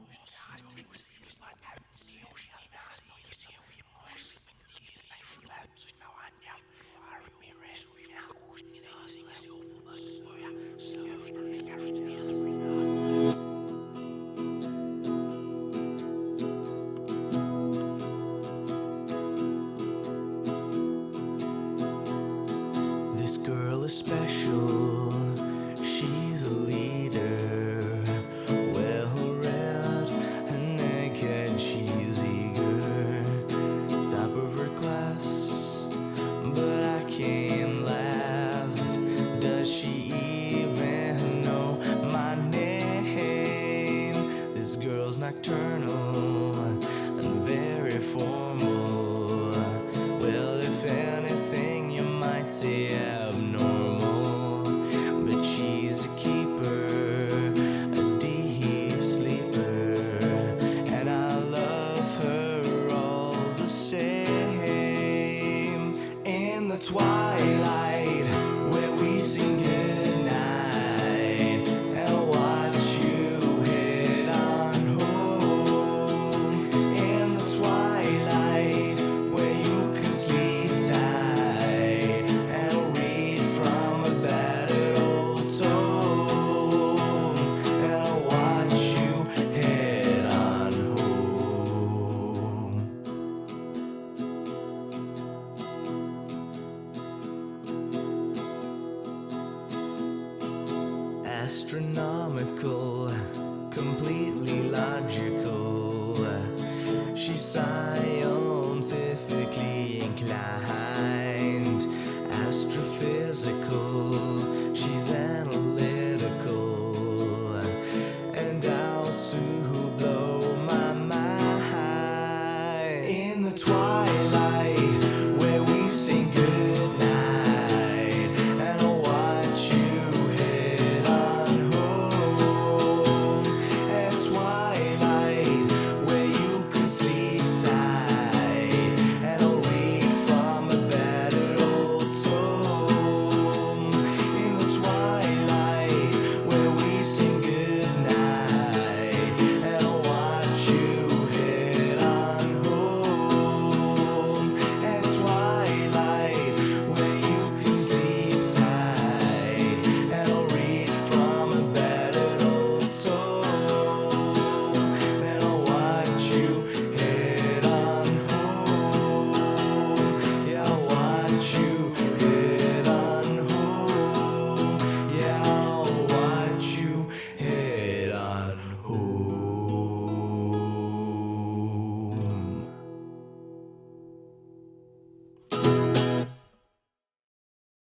This girl is special, she's a leader, well read and egghead, she's eager, top of her class, but I can't last. Does she even know my name? This girl's nocturnal and very formal. Well, if anything, you might say abnormal, but she's a keeper, a deep sleeper, and I love her all the same. In the twilight, where we sing goodnight, and watch you head on home. In the twilight, where you can sleep tight and read from a battered old tome, and watch you head on home. Astronomical